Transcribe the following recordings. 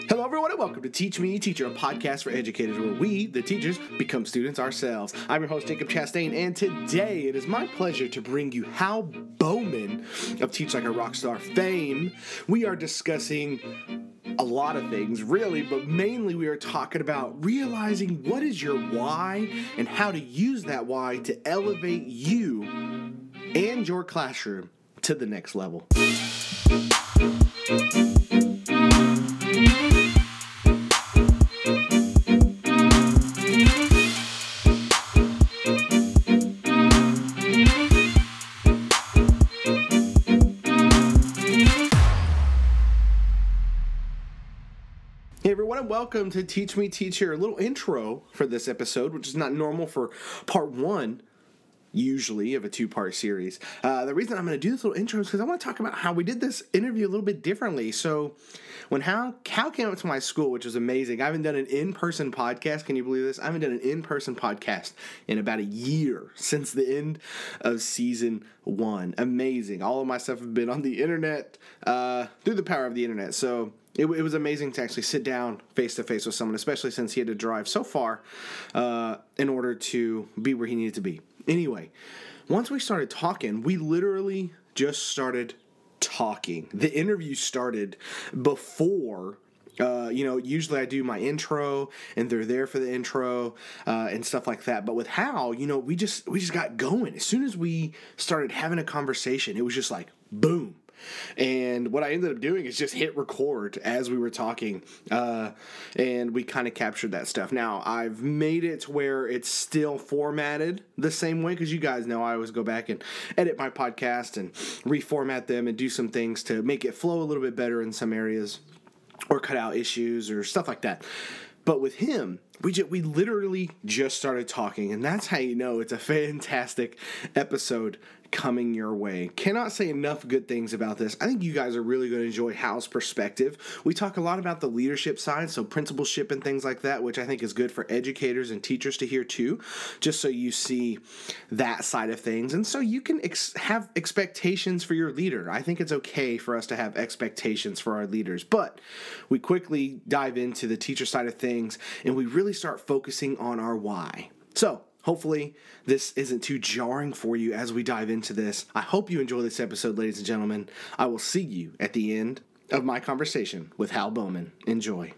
Hello, everyone, and welcome to Teach Me, Teacher, a podcast for educators where we, the teachers, become students ourselves. I'm your host, Jacob Chastain, and today it is my pleasure to bring you Hal Bowman of Teach Like a Rockstar fame. We are discussing a lot of things, really, but mainly we are talking about realizing what is your why and how to use that why to elevate you and your classroom to the next level. Hey everyone, and welcome to Teach Me, Teacher. A little intro for this episode, which is not normal for part one, usually, of a two-part series. The reason I'm going to do this little intro is because I want to talk about how we did this interview a little bit differently. So when Hal came up to my school, which was amazing, I haven't done an in-person podcast. Can you believe this? I haven't done an in-person podcast in about a year since the end of season one. Amazing. All of my stuff have been on the internet through the power of the internet. So it was amazing to actually sit down face-to-face with someone, especially since he had to drive so far in order to be where he needed to be. Anyway, once we started talking, we literally just started talking. The interview started before, usually I do my intro and they're there for the intro and stuff like that. But with Hal, we just got going. As soon as we started having a conversation, it was just like, boom. And what I ended up doing is just hit record as we were talking, and we kind of captured that stuff. Now, I've made it to where it's still formatted the same way, because you guys know I always go back and edit my podcast and reformat them and do some things to make it flow a little bit better in some areas, or cut out issues or stuff like that. But with him, we literally just started talking, and that's how you know it's a fantastic episode coming your way. Cannot say enough good things about this. I think you guys are really going to enjoy Hal's perspective. We talk a lot about the leadership side, so principalship and things like that, which I think is good for educators and teachers to hear too, just so you see that side of things, and so you can have expectations for your leader. I think it's okay for us to have expectations for our leaders, but we quickly dive into the teacher side of things, and we really start focusing on our why. So hopefully this isn't too jarring for you as we dive into this. I hope you enjoy this episode, ladies and gentlemen. I will see you at the end of my conversation with Hal Bowman. Enjoy.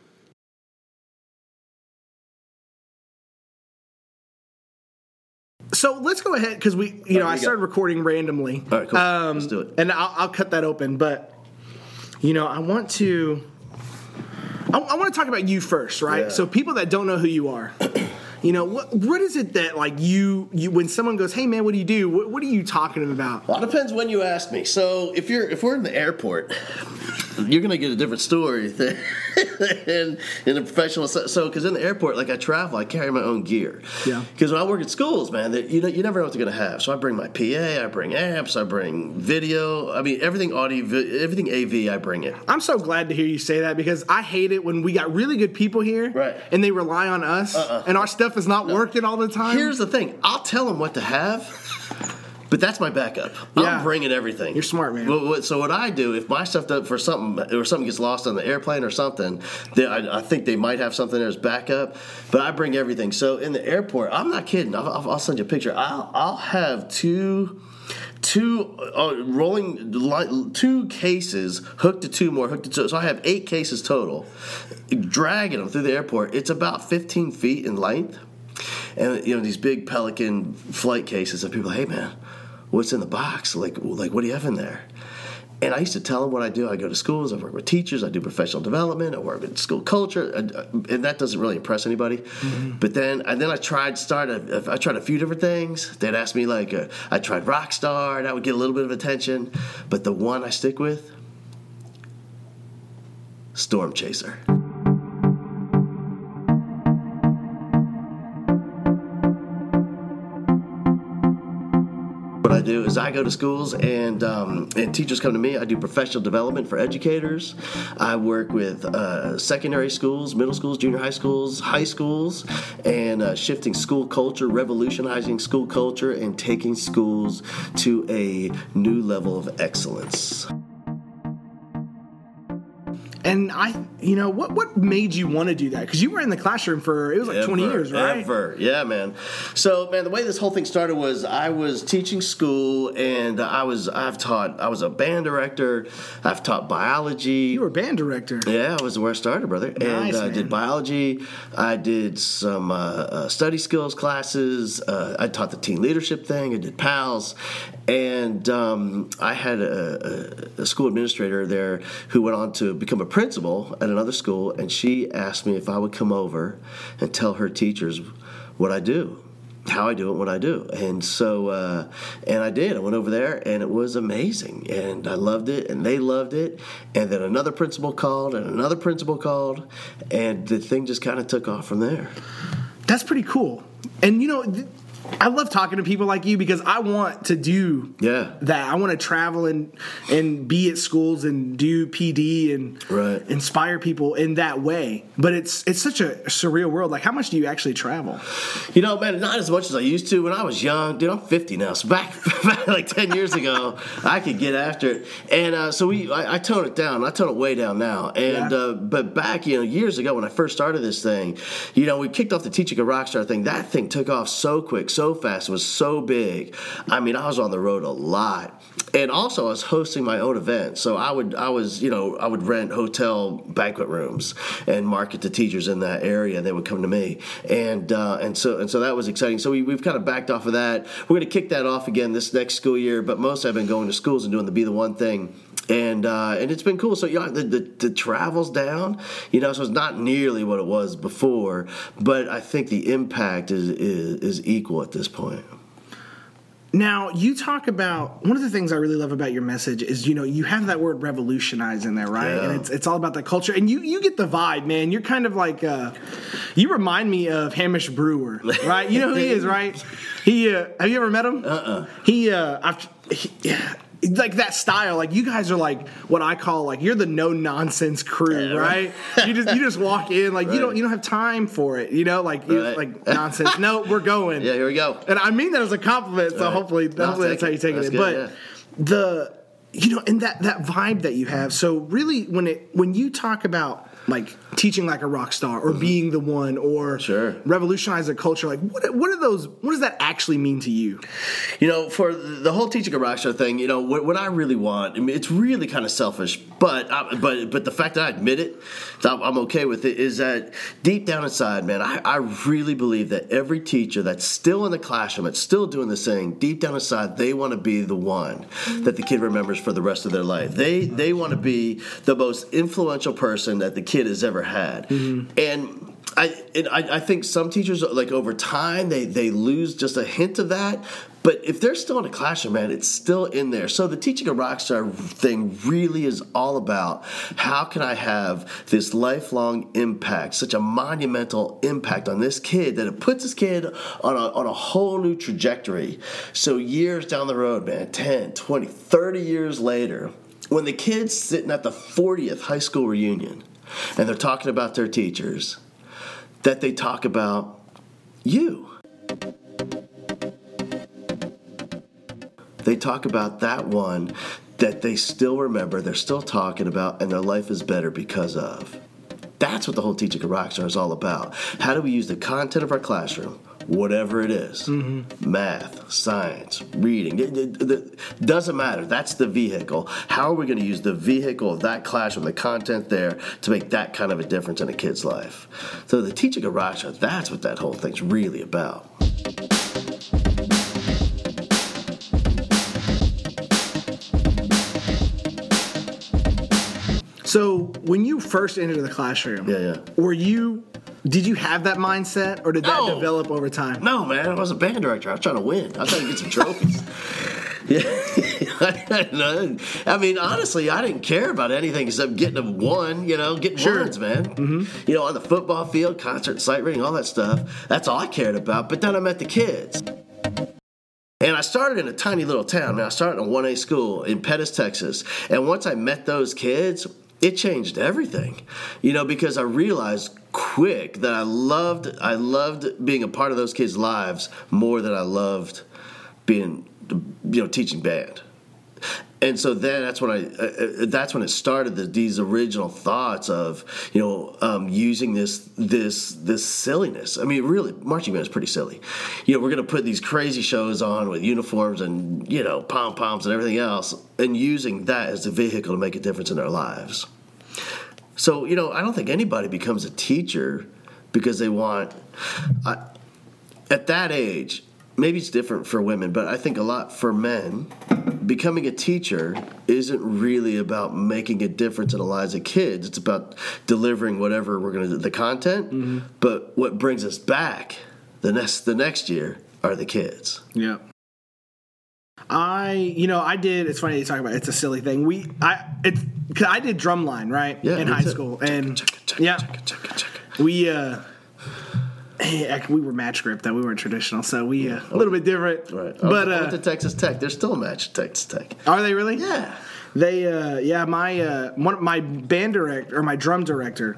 So let's go ahead, because I started recording randomly. All right, cool. Let's do it. And I'll cut that open, but I want to talk about you first, right? Yeah. So people that don't know who you are. What is it that, like, you when someone goes, hey, man, what do you do? What are you talking about? Well, it depends when you ask me. So if we're in the airport, you're going to get a different story than in a professional. So because in the airport, like I travel, I carry my own gear. Yeah. Because when I work at schools, man, you never know what they're going to have. So I bring my PA, I bring amps, I bring video. I mean, everything audio, everything AV, I bring it. I'm so glad to hear you say that, because I hate it when we got really good people here, right, and they rely on us, and our stuff is not working all the time. Here's the thing. I'll tell them what to have, but that's my backup. I'm bringing everything. You're smart, man. So what I do, if my stuff does for something, or something gets lost on the airplane or something, I think they might have something there as backup, but I bring everything. So in the airport, I'm not kidding. I'll send you a picture. I'll have two cases hooked to two more, so I have 8 cases total, dragging them through the airport. It's about 15 feet in length, and these big Pelican flight cases, and people are like, hey man, what's in the box? Like what do you have in there? And I used to tell them what I do. I go to schools, I work with teachers, I do professional development, I work with school culture, and that doesn't really impress anybody. Mm-hmm. But then I tried a few different things. They'd ask me, like, I tried Rockstar, that would get a little bit of attention. But the one I stick with, Storm Chaser. What I do is I go to schools, and teachers come to me. I do professional development for educators. I work with secondary schools, middle schools, junior high schools, and shifting school culture, revolutionizing school culture, and taking schools to a new level of excellence. And what made you want to do that? Because you were in the classroom for, it was like 20 years, right? Yeah, man. So, man, the way this whole thing started was I was teaching school, and I was a band director. I've taught biology. You were a band director. Yeah, I was where I started, brother. Nice, and I did biology. I did some study skills classes. I taught the teen leadership thing. I did PALS. And I had a school administrator there who went on to become a principal at another school, and she asked me if I would come over and tell her teachers what I do, how I do it, what I do. And so, and I did. I went over there, and it was amazing. And I loved it, and they loved it. And then another principal called, and another principal called, and the thing just kind of took off from there. That's pretty cool. And, I love talking to people like you because I want to do that. I want to travel and be at schools and do PD and inspire people in that way. But it's such a surreal world. Like, how much do you actually travel? Man, not as much as I used to when I was young. Dude, I'm 50 now. So back like 10 years ago, I could get after it. And so I toned it down. I tone it way down now. And but back, years ago when I first started this thing, we kicked off the Teaching a Rockstar thing. That thing took off so quick, so fast. It was so big. I mean, I was on the road a lot. And also I was hosting my own events. So I would rent hotel banquet rooms and market to teachers in that area, and they would come to me. And so that was exciting. So we've kind of backed off of that. We're going to kick that off again this next school year, but mostly I've been going to schools and doing the Be the One thing. And it's been cool. So the travel's down, so it's not nearly what it was before, but I think the impact is equal at this point. Now, you talk about, one of the things I really love about your message is, you have that word revolutionize in there, right? Yeah. And it's all about the culture. And you get the vibe, man. You're kind of like, you remind me of Hamish Brewer, right? You know who he is, right? Have you ever met him? Like that style, like you guys are like what I call like you're the no nonsense crew, right? You just walk in like you don't have time for it, like like nonsense. No, we're going. Yeah, here we go. And I mean that as a compliment. So hopefully that's how you take it. But and that vibe that you have. So really, when you talk about like teaching like a rock star or being the one or revolutionize a culture, like what does that actually mean to you? For the whole teaching a rock star thing, what I really want, I mean, it's really kind of selfish, but the fact that I admit it, I'm okay with it, is that deep down inside, man, I really believe that every teacher that's still in the classroom, that's still doing this thing, deep down inside, they want to be the one that the kid remembers for the rest of their life. They want to be the most influential person that the kid has ever had. Mm-hmm. And I think some teachers, like over time, they lose just a hint of that. But if they're still in a classroom, man, it's still in there. So the Teaching a Rockstar thing really is all about how can I have this lifelong impact, such a monumental impact on this kid that it puts this kid on a whole new trajectory. So years down the road, man, 10, 20, 30 years later, when the kid's sitting at the 40th high school reunion and they're talking about their teachers, that they talk about you. They talk about that one that they still remember, they're still talking about, and their life is better because of. That's what the whole Teaching a Rockstar is all about. How do we use the content of our classroom, whatever it is, math, science, reading, it doesn't matter. That's the vehicle. How are we going to use the vehicle of that classroom, the content there, to make that kind of a difference in a kid's life? So the Teaching a Rockstar, that's what that whole thing's really about. So when you first entered the classroom, did you have that mindset, or did that develop over time? No, man. I was a band director. I was trying to win. I was trying to get some trophies. I mean, honestly, I didn't care about anything except getting one, getting ones, man. Mm-hmm. On the football field, concert, sight reading, all that stuff. That's all I cared about. But then I met the kids. And I started in a tiny little town. I started in a 1A school in Pettis, Texas. And once I met those kids, it changed everything, because I realized quick that I loved being a part of those kids' lives more than I loved being, teaching band. And so then that's when it started. These original thoughts of using this silliness. I mean, really, marching band is pretty silly. We're going to put these crazy shows on with uniforms and pom poms and everything else, and using that as a vehicle to make a difference in their lives. So I don't think anybody becomes a teacher because they want. At that age, maybe it's different for women, but I think a lot for men. Becoming a teacher isn't really about making a difference in the lives of kids. It's about delivering whatever we're going to do, the content. Mm-hmm. But what brings us back the next year are the kids. Yeah. I did. It's funny you talk about. It's a silly thing. I did drumline in high school, and we were match grip, though we weren't traditional, so we a little bit different. Right. But I went to Texas Tech. There's still a match at Texas Tech. Are they really? Yeah. They my band director or my drum director.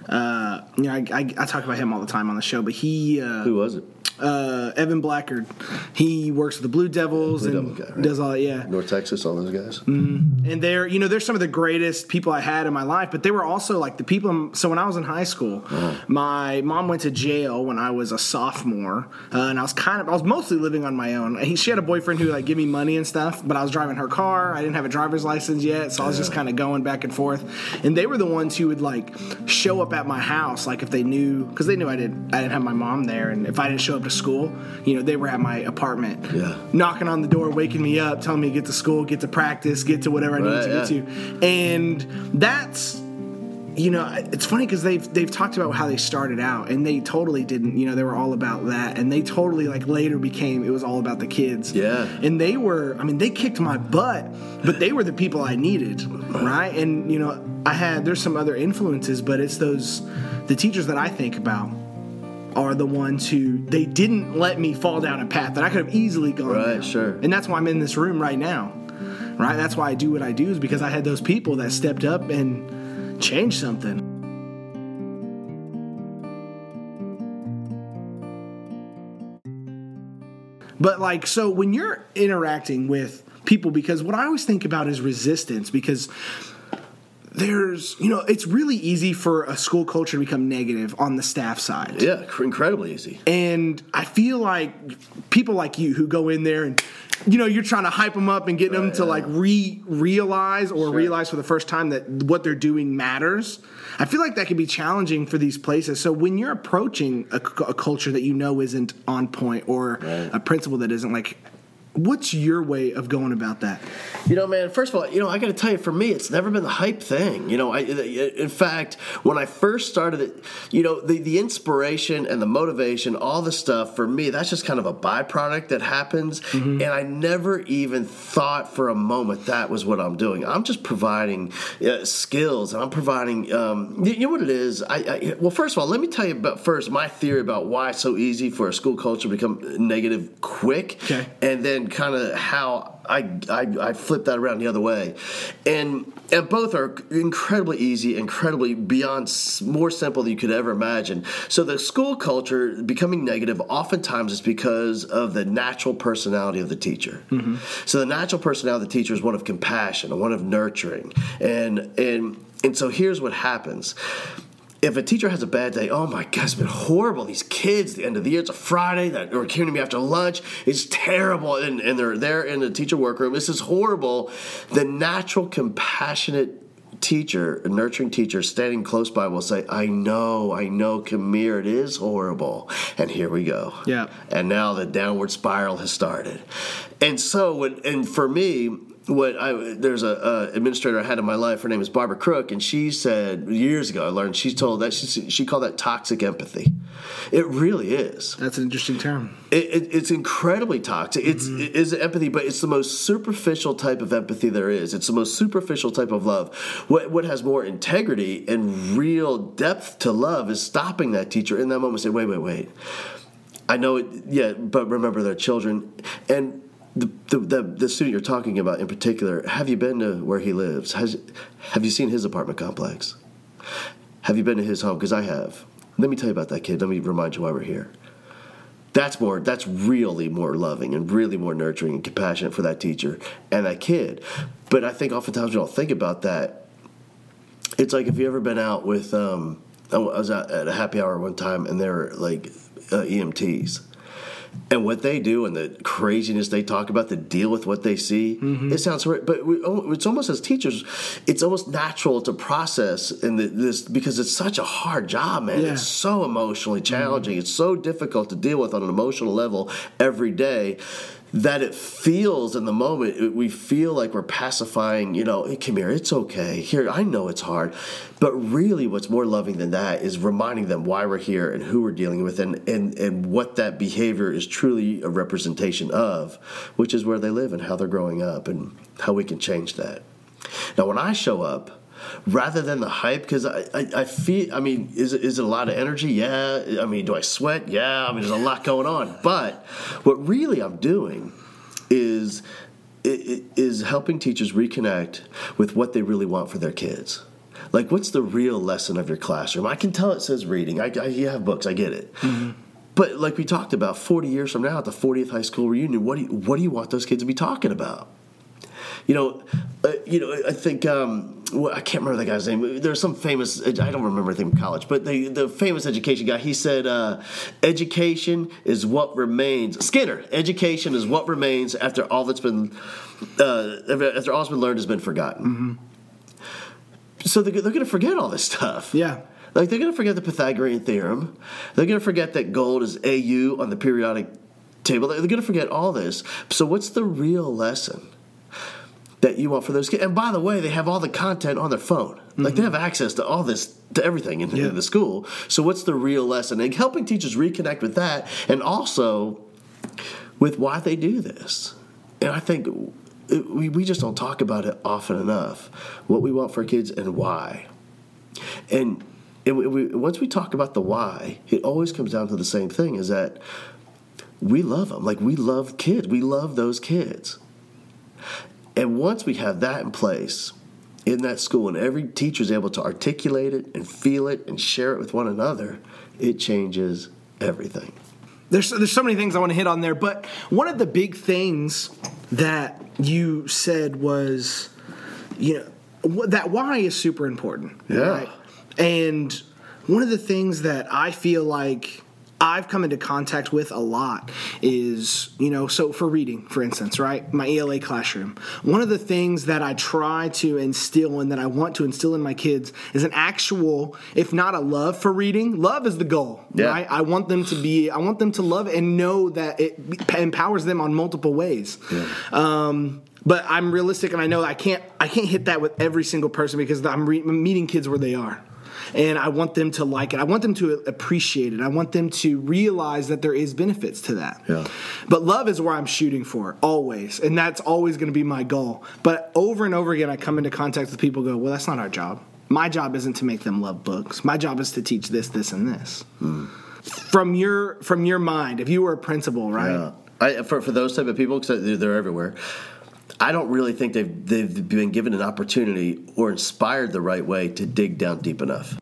I talk about him all the time on the show, but he who was it? Evan Blackard. He works with the Blue Devils and guy, right? Does all that, North Texas, all those guys. Mm-hmm. And they're some of the greatest people I had in my life, but they were also like the people. So when I was in high school, my mom went to jail when I was a sophomore, and I was mostly living on my own. She had a boyfriend who gave me money and stuff, but I was driving her car. I didn't have a driver's license yet, so I was just kind of going back and forth. And they were the ones who would show up at my house, if they knew, because they knew I didn't have my mom there, and if I didn't show up to school, they were at my apartment, knocking on the door, waking me up, telling me to get to school, get to practice, get to whatever I needed to get to. And that's, it's funny because they've talked about how they started out, and they totally didn't, they were all about that, and they totally later it was all about the kids. Yeah. And they kicked my butt, but they were the people I needed, right? And there's some other influences, but it's the teachers that I think about are the ones who they didn't let me fall down a path that I could have easily gone down. Right, sure. And that's why I'm in this room right now, right? That's why I do what I do, is because I had those people that stepped up and changed something. But so when you're interacting with people, because what I always think about is resistance, because there's, it's really easy for a school culture to become negative on the staff side. Yeah, incredibly easy. And I feel like people like you who go in there and, you're trying to hype them up and get them to realize for the first time that what they're doing matters. I feel like that can be challenging for these places. So when you're approaching a culture that isn't on point, or a principal that isn't, what's your way of going about that? Man, first of all, I got to tell you, for me, it's never been the hype thing. In fact, when I first started it, the inspiration and the motivation, all the stuff, for me, that's just kind of a byproduct that happens. Mm-hmm. And I never even thought for a moment that was what I'm doing. I'm just providing skills, and I'm providing, what it is. Well, first of all, let me tell you about my theory about why it's so easy for a school culture to become negative quick. Okay. And then kind of how I flip that around the other way. And both are incredibly easy, incredibly beyond more simple than you could ever imagine. So the school culture becoming negative oftentimes is because of the natural personality of the teacher. Mm-hmm. So the natural personality of the teacher is one of compassion and one of nurturing. And so here's what happens. If a teacher has a bad day, oh my God, it's been horrible. These kids, the end of the year, it's a Friday, that are coming to me after lunch. It's terrible. And they're there in the teacher workroom. This is horrible. The natural, compassionate teacher, a nurturing teacher standing close by will say, I know, come here, it is horrible. And here we go. Yeah. And now the downward spiral has started. And so, for me, there's a administrator I had in my life. Her name is Barbara Crook, and she said years ago, I learned, she called that toxic empathy. It really is. That's an interesting term. It's incredibly toxic. It is empathy, but it's the most superficial type of empathy there is. It's the most superficial type of love. What has more integrity and real depth to love is stopping that teacher in that moment and say, wait. I know it, yeah, but remember they're children. And the student you're talking about in particular, have you been to where he lives? Have you seen his apartment complex? Have you been to his home? Because I have. Let me tell you about that kid. Let me remind you why we're here. That's really more loving and really more nurturing and compassionate for that teacher and that kid. But I think oftentimes we don't think about that. It's like if you ever been out with, I was out at a happy hour one time, and they're like EMTs. And what they do and the craziness they talk about to deal with what they see, it sounds horrific. But it's almost, as teachers, it's almost natural to process this because it's such a hard job, man. Yeah. It's so emotionally challenging. It's so difficult to deal with on an emotional level every day that it feels in the moment, we feel like we're pacifying, hey, come here, it's okay. Here, I know it's hard. But really what's more loving than that is reminding them why we're here and who we're dealing with and what that behavior is truly a representation of, which is where they live and how they're growing up and how we can change that. Now, when I show up, rather than the hype, because I feel, is it a lot of energy? Yeah. Do I sweat? Yeah. There's a lot going on. But what really I'm doing is helping teachers reconnect with what they really want for their kids. Like, what's the real lesson of your classroom? I can tell it says reading. You have books. I get it. Mm-hmm. But like we talked about, 40 years from now at the 40th high school reunion, what do you want those kids to be talking about? I think I can't remember that guy's name. There's some famous. I don't remember his name in college, but the famous education guy. He said, "Education is what remains." Skinner. Education is what remains after all that's been learned has been forgotten. Mm-hmm. So they're going to forget all this stuff. Yeah. Like, they're going to forget the Pythagorean theorem. They're going to forget that gold is AU on the periodic table. They're going to forget all this. So what's the real lesson that you want for those kids? And by the way, they have all the content on their phone. Mm-hmm. Like, they have access to all this, to everything in the school. So what's the real lesson? And helping teachers reconnect with that, and also with why they do this. And I think we just don't talk about it often enough, what we want for kids and why. And once we talk about the why, it always comes down to the same thing, is that we love them. Like, we love kids. We love those kids. And once we have that in place in that school, and every teacher is able to articulate it and feel it and share it with one another, it changes everything. There's so many things I want to hit on there, but one of the big things that you said was, that why is super important. Yeah. Right? And one of the things that I feel like I've come into contact with a lot is, so for reading, for instance, right? My ELA classroom. One of the things that I try to instill and that I want to instill in my kids is an actual, if not a love for reading, love is the goal, right? I want them to love it and know that it empowers them on multiple ways. Yeah. But I'm realistic, and I know I can't hit that with every single person because I'm meeting kids where they are. And I want them to like it. I want them to appreciate it. I want them to realize that there is benefits to that. Yeah. But love is where I'm shooting for, always. And that's always going to be my goal. But over and over again, I come into contact with people who go, well, that's not our job. My job isn't to make them love books. My job is to teach this, this, and this. Mm. From your mind, if you were a principal, right? Yeah. For those type of people, because they're everywhere, I don't really think they've been given an opportunity or inspired the right way to dig down deep enough.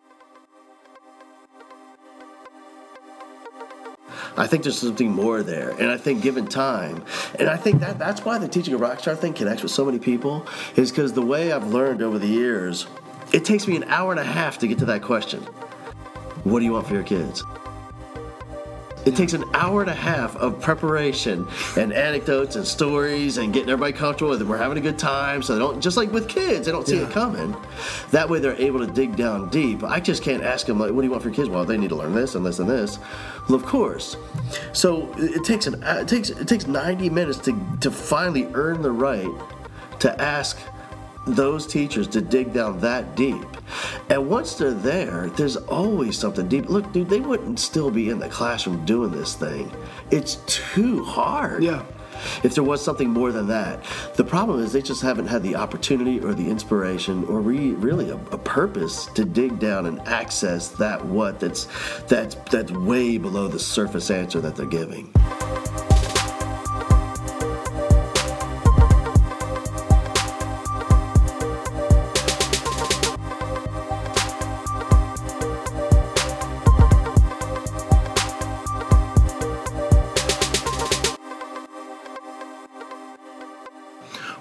I think there's something more there, and I think given time, and I think that's why the Teaching a Rockstar thing connects with so many people, is because the way I've learned over the years, it takes me an hour and a half to get to that question. What do you want for your kids? It takes an hour and a half of preparation and anecdotes and stories and getting everybody comfortable with it. We're having a good time, so they don't, just like with kids, they don't see it coming. That way they're able to dig down deep. I just can't ask them, like, what do you want for your kids? Well, they need to learn this and this and this. Well, of course. So it takes 90 minutes to finally earn the right to ask those teachers to dig down that deep. And once they're there, there's always something deep. Look, dude, they wouldn't still be in the classroom doing this thing. It's too hard. Yeah. If there was something more than that. The problem is they just haven't had the opportunity or the inspiration or really a purpose to dig down and access that's way below the surface answer that they're giving.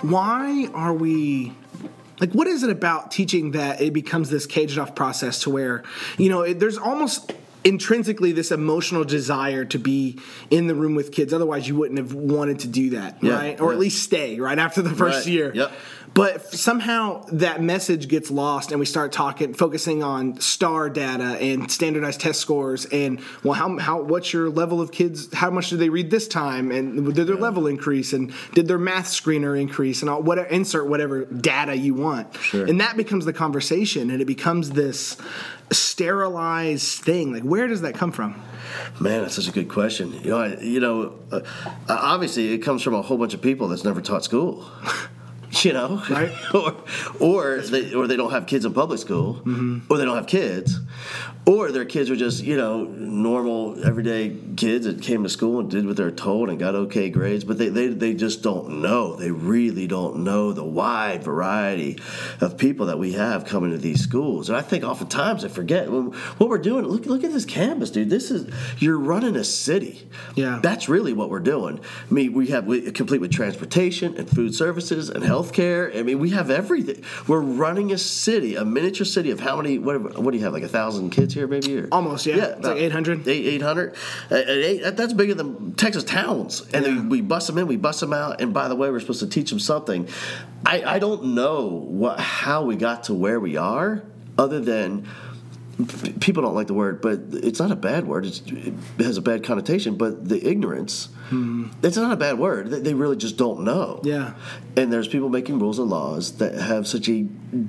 why are we... Like, what is it about teaching that it becomes this caged-off process to where, there's almost intrinsically this emotional desire to be in the room with kids. Otherwise, you wouldn't have wanted to do that, right? Or at least stay right after the first year. Yep. But somehow that message gets lost, and we start focusing on STAR data and standardized test scores, and what's your level of kids? How much do they read this time? And did their level increase? And did their math screener increase? And insert whatever data you want. Sure. And that becomes the conversation, and it becomes this sterilized thing. Like, where does that come from? Man, that's such a good question. Obviously, it comes from a whole bunch of people that's never taught school. Right? or they don't have kids in public school, or they don't have kids, or their kids are just normal everyday kids that came to school and did what they're told and got okay grades, but they just don't know. They really don't know the wide variety of people that we have coming to these schools. And I think oftentimes I forget what we're doing. Look at this campus, dude. You're running a city. Yeah, that's really what we're doing. I mean, we complete with transportation and food services and healthcare. I mean, we have everything. We're running a city, a miniature city of how many? What do you have? Like 1,000 kids here, maybe? Or? Almost, yeah. It's like 800. 800. That's bigger than Texas towns. And then we bust them in, we bust them out. And by the way, we're supposed to teach them something. I don't know how we got to where we are, other than people don't like the word, but it's not a bad word. It has a bad connotation, but the ignorance, it's not a bad word. They really just don't know. Yeah. And there's people making rules and laws that have such a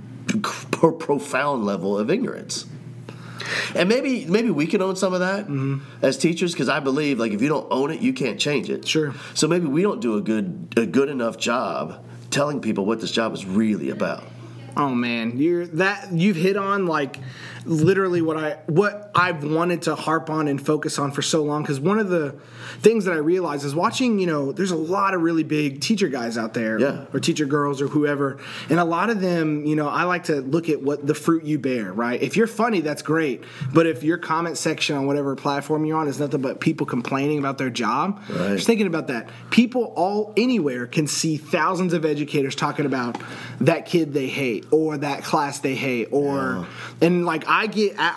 profound level of ignorance. And maybe we can own some of that as teachers, because I believe, like, if you don't own it, you can't change it. Sure. So maybe we don't do a good enough job telling people what this job is really about. Oh man, you've hit on like literally what I've wanted to harp on and focus on for so long. Because one of the things that I realized is watching, there's a lot of really big teacher guys out there, or teacher girls or whoever, and a lot of them, I like to look at what the fruit you bear. Right? If you're funny, that's great. But if your comment section on whatever platform you're on is nothing but people complaining about their job, just thinking about that, people anywhere can see thousands of educators talking about that kid they hate, or that class they hate, and like I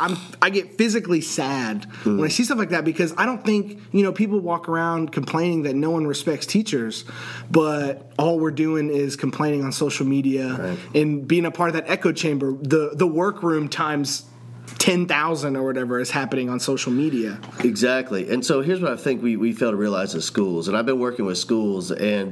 get physically sad when I see stuff like that, because I don't think people walk around complaining that no one respects teachers, but all we're doing is complaining on social media and being a part of that echo chamber, the workroom times 10,000 or whatever is happening on social media. Exactly. And so here's what I think we fail to realize as schools. And I've been working with schools, and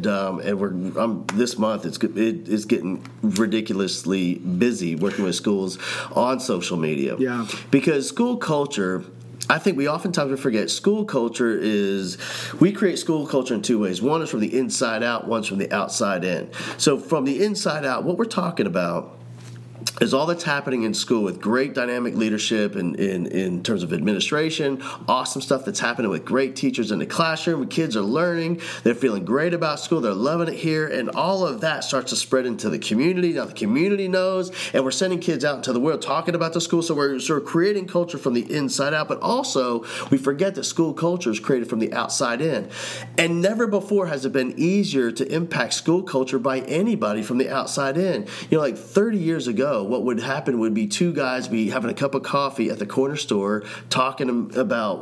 this month it's getting ridiculously busy working with schools on social media. Yeah. Because school culture, I think we oftentimes forget school culture we create school culture in two ways. One is from the inside out, one's from the outside in. So from the inside out, what we're talking about is all that's happening in school with great dynamic leadership in terms of administration, awesome stuff that's happening with great teachers in the classroom. Kids are learning, they're feeling great about school, they're loving it here, and all of that starts to spread into the community. Now the community knows, and we're sending kids out into the world talking about the school, so we're sort of creating culture from the inside out, but also we forget that school culture is created from the outside in. And never before has it been easier to impact school culture by anybody from the outside in. Like 30 years ago, what would happen would be two guys be having a cup of coffee at the corner store talking about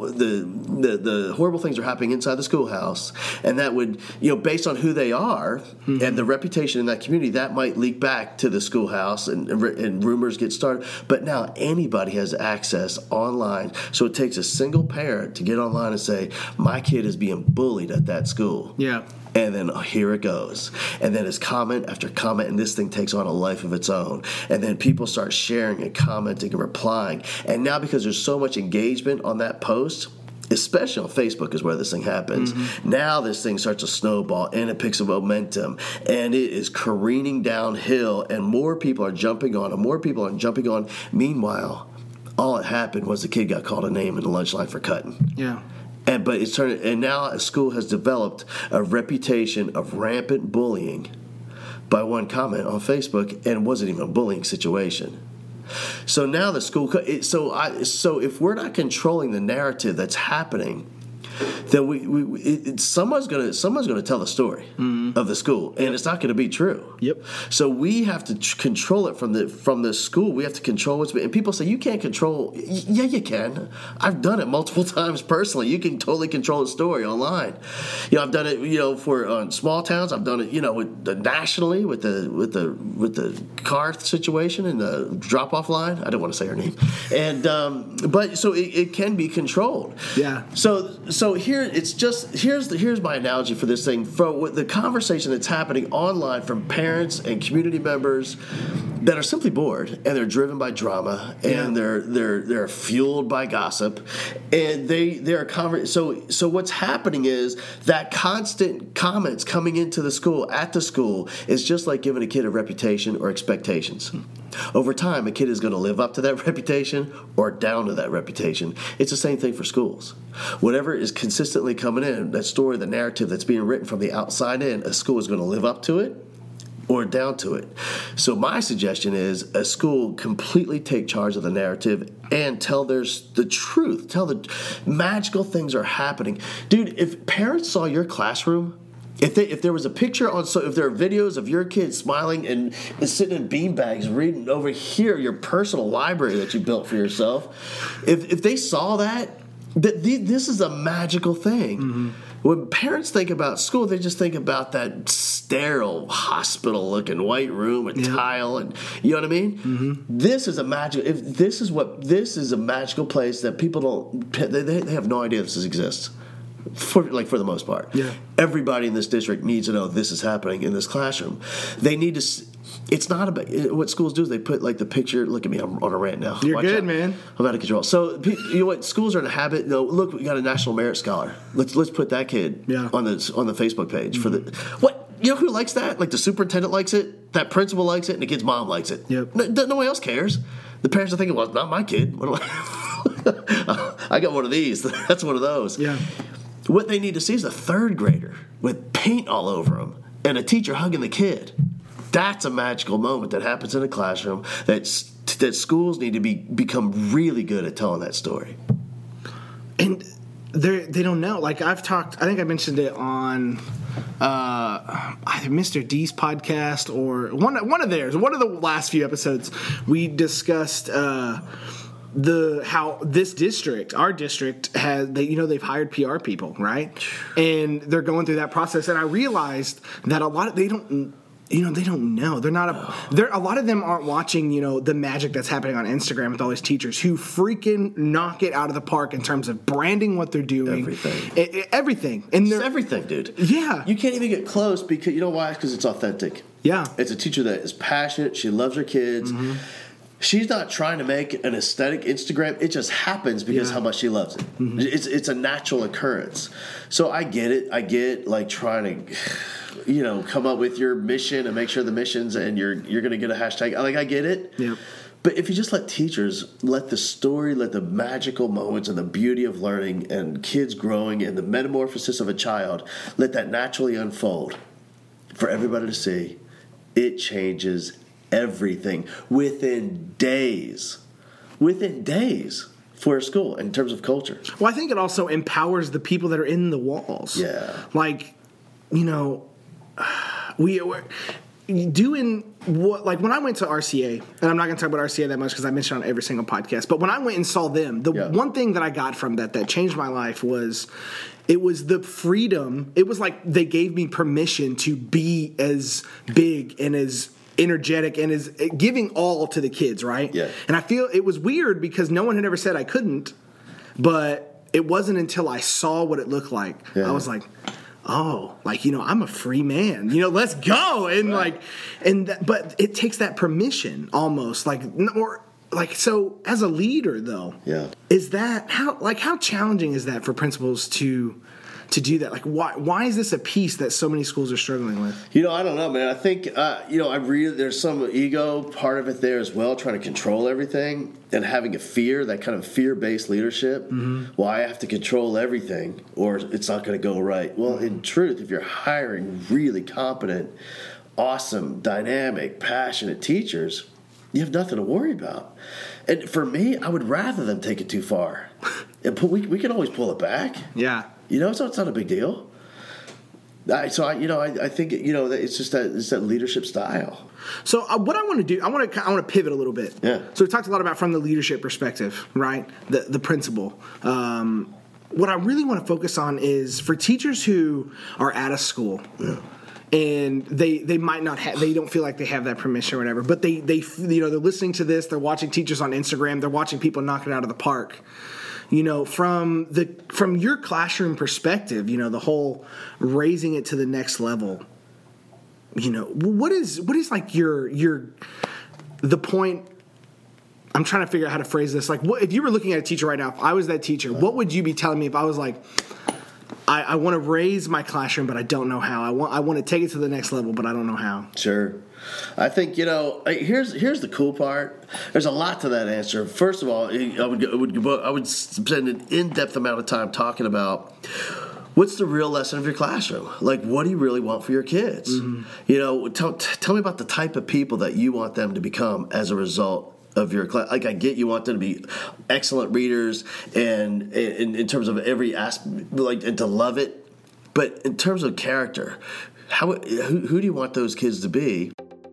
the horrible things that are happening inside the schoolhouse, and that would, based on who they are and the reputation in that community, that might leak back to the schoolhouse and rumors get started. But now anybody has access online, so it takes a single parent to get online and say, my kid is being bullied at that school. Yeah. And then here it goes. And then it's comment after comment, and this thing takes on a life of its own. And then people start sharing and commenting and replying. And now because there's so much engagement on that post, especially on Facebook is where this thing happens, now this thing starts to snowball, and it picks up momentum, and it is careening downhill, and more people are jumping on, and more people are jumping on. Meanwhile, all that happened was the kid got called a name in the lunch line for cutting. Yeah. But it's turning, and now a school has developed a reputation of rampant bullying by one comment on Facebook, and it wasn't even a bullying situation. So now the school, so if we're not controlling the narrative that's happening, then someone's gonna tell the story of the school, and it's not going to be true. Yep. So we have to control it from the school. We have to control what's. And people say you can't control. Yeah, you can. I've done it multiple times personally. You can totally control a story online. I've done it. For small towns. I've done it. Nationally with the car situation and the drop-off line. I don't want to say her name. And but so it can be controlled. Yeah. So here's my analogy for this thing. For the conversation that's happening online from parents and community members that are simply bored and they're driven by drama and they're fueled by gossip and they're so what's happening is that constant comments coming into the school at the school is just like giving a kid a reputation or expectations. Over time, a kid is going to live up to that reputation or down to that reputation. It's the same thing for schools. Whatever is consistently coming in, that story, the narrative that's being written from the outside in, a school is going to live up to it or down to it. So my suggestion is a school completely take charge of the narrative and tell the truth. Tell the magical things are happening. Dude, if parents saw your classroom, if there was a picture if there are videos of your kids smiling and sitting in beanbags reading over here your personal library that you built for yourself, if they saw that this is a magical thing. Mm-hmm. When parents think about school, they just think about that sterile hospital-looking white room with tile, and you know what I mean. Mm-hmm. This is a magical. This is a magical place that people don't. They have no idea this exists. For the most part, everybody in this district needs to know this is happening in this classroom. They need to. It's not about what schools do is they put the picture. Look at me, I'm on a rant now. You're Watch good, out. Man. I'm out of control. So you know what? Schools are in a habit. Look, we got a National Merit Scholar. Let's put that kid on the Facebook page for the what. You know who likes that? Like the superintendent likes it, that principal likes it, and the kid's mom likes it. Yep. No one else cares. The parents are thinking, well, it's not my kid. What do I got one of these. That's one of those. Yeah. What they need to see is a third grader with paint all over him and a teacher hugging the kid. That's a magical moment that happens in a classroom that schools need to become really good at telling that story. And they don't know. Like I think I mentioned it on either Mr. D's podcast or one of theirs. One of the last few episodes, we discussed how this district, our district, they've hired PR people, right? And they're going through that process. And I realized that a lot of they don't know. They're not a lot of them aren't watching, the magic that's happening on Instagram with all these teachers who freaking knock it out of the park in terms of branding what they're doing. Everything. And it's everything, dude. Yeah. You can't even get close because, you know why? Because it's authentic. Yeah. It's a teacher that is passionate. She loves her kids. Mm-hmm. She's not trying to make an aesthetic Instagram. It just happens because how much she loves it. Mm-hmm. It's a natural occurrence. So I get it. I get trying to, come up with your mission and make sure the missions and you're going to get a hashtag. I get it. Yeah. But if you just let teachers let the story, let the magical moments and the beauty of learning and kids growing and the metamorphosis of a child, let that naturally unfold for everybody to see, it changes everything within days for a school in terms of culture. Well, I think it also empowers the people that are in the walls. Yeah. We're doing what, when I went to RCA, and I'm not going to talk about RCA that much because I mentioned it on every single podcast, but when I went and saw them, the one thing that I got from that changed my life was it was the freedom. It was like they gave me permission to be as big and as energetic and is giving all to the kids, right? Yeah. And I feel it was weird because no one had ever said I couldn't, but it wasn't until I saw what it looked like. Yeah. I was like, oh, I'm a free man. Let's go. And but it takes that permission almost so as a leader though. Yeah. Is that how challenging is that for principals to do that? Why is this a piece that so many schools are struggling with? I don't know, man. I think, there's some ego part of it there as well, trying to control everything and having a fear, that kind of fear-based leadership. Mm-hmm. Well, I have to control everything or it's not going to go right. Well, in truth, if you're hiring really competent, awesome, dynamic, passionate teachers, you have nothing to worry about. And for me, I would rather them take it too far. We can always pull it back. Yeah. So it's not a big deal. I think it's just that leadership style. So what I want to do, I want to pivot a little bit. Yeah. So we talked a lot about from the leadership perspective, right? The principal. What I really want to focus on is for teachers who are at a school. Yeah. And they might not have, they don't feel like they have that permission or whatever, but they're listening to this, they're watching teachers on Instagram, they're watching people knock it out of the park. From your classroom perspective, the whole raising it to the next level, what is like the point? I'm trying to figure out how to phrase this. Like, what if you were looking at a teacher right now? If I was that teacher, what would you be telling me if I was like, I want to raise my classroom, but I don't know how. I want to take it to the next level, but I don't know how. Sure. I think, here's the cool part. There's a lot to that answer. First of all, I would spend an in-depth amount of time talking about what's the real lesson of your classroom. Like, what do you really want for your kids? Mm-hmm. Tell me about the type of people that you want them to become as a result of your class. Like, I get you want them to be excellent readers and in terms of every aspect, and to love it. But in terms of character, who do you want those kids to be?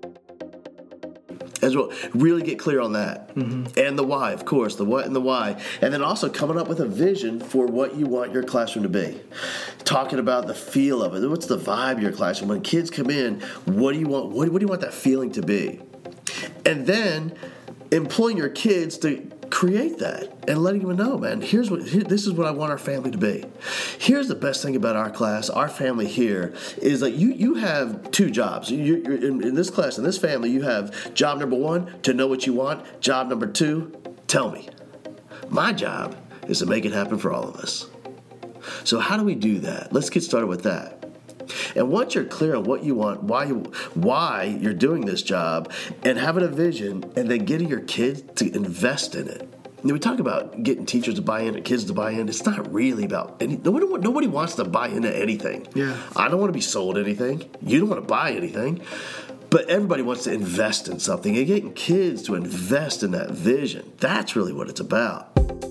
As well, really get clear on that. Mm-hmm. And the why, of course, the what and the why. And then also coming up with a vision for what you want your classroom to be. Talking about the feel of it. What's the vibe of your classroom? When kids come in, what do you want? What do you want that feeling to be? And then employing your kids to create that and letting them know, man, this is what I want our family to be. Here's the best thing about our class, our family here, is that you have two jobs. You're in this class, in this family, you have job number 1, to know what you want. Job number 2, tell me. My job is to make it happen for all of us. So how do we do that? Let's get started with that. And once you're clear on what you want, why you're doing this job, and having a vision, and then getting your kids to invest in it. We talk about getting teachers to buy in, or kids to buy in. It's not really about nobody wants to buy into anything. Yeah. I don't want to be sold anything. You don't want to buy anything. But everybody wants to invest in something. And getting kids to invest in that vision, that's really what it's about.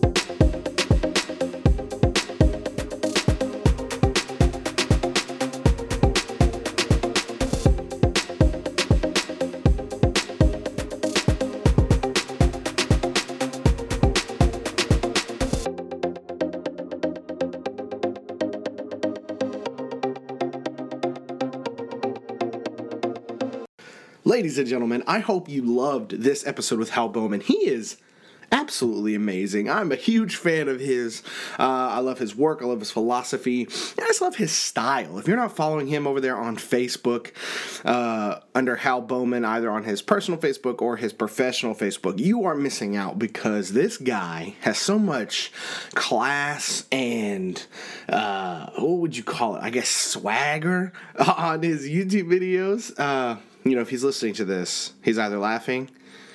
Ladies and gentlemen, I hope you loved this episode with Hal Bowman. He is absolutely amazing. I'm a huge fan of his. I love his work. I love his philosophy. I just love his style. If you're not following him over there on Facebook, under Hal Bowman, either on his personal Facebook or his professional Facebook, you are missing out, because this guy has so much class and, what would you call it? I guess swagger on his YouTube videos. If he's listening to this, he's either laughing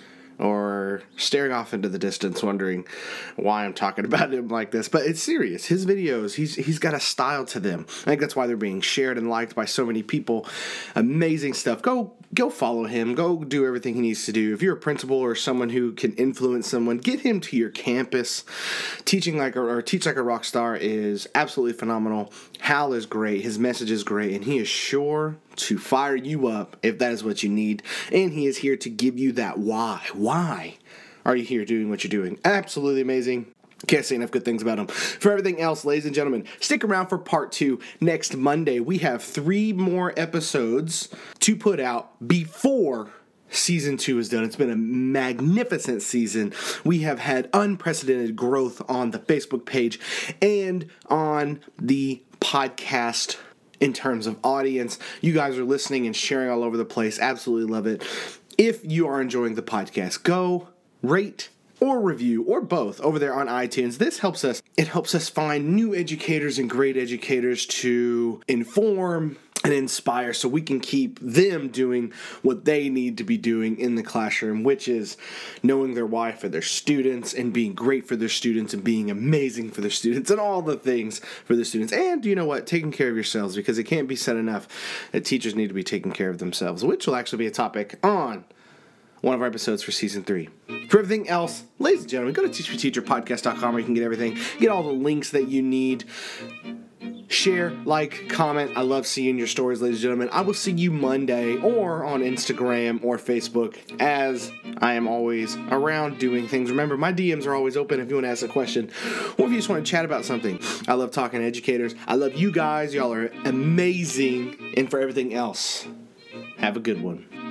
or staring off into the distance, wondering why I'm talking about him like this. But it's serious. His videos, he's got a style to them. I think that's why they're being shared and liked by so many people. Amazing stuff. Go follow him. Go do everything he needs to do. If you're a principal or someone who can influence someone, get him to your campus. Teach like a rock star is absolutely phenomenal. Hal is great. His message is great, and he is sure to fire you up if that is what you need. And he is here to give you that why. Why are you here doing what you're doing? Absolutely amazing. Can't say enough good things about him. For everything else, ladies and gentlemen, stick around for part 2 next Monday. We have 3 more episodes to put out before Season 2 is done. It's been a magnificent season. We have had unprecedented growth on the Facebook page and on the podcast in terms of audience. You guys are listening and sharing all over the place. Absolutely love it. If you are enjoying the podcast, go rate or review, or both, over there on iTunes. This helps us. It helps us find new educators and great educators to inform and inspire, so we can keep them doing what they need to be doing in the classroom, which is knowing their why for their students and being great for their students and being amazing for their students and all the things for the students. And you know what? Taking care of yourselves, because it can't be said enough that teachers need to be taking care of themselves, which will actually be a topic on one of our episodes for Season 3. For everything else, ladies and gentlemen, go to teachmeteacherpodcast.com where you can get everything. Get all the links that you need. share, like, comment. I love seeing your stories, ladies and gentlemen. I will see you Monday or on Instagram or Facebook, as I am always around doing things. Remember, my DMs are always open if you want to ask a question or if you just want to chat about something. I love talking to educators. I love you guys. Y'all are amazing. And for everything else, have a good one.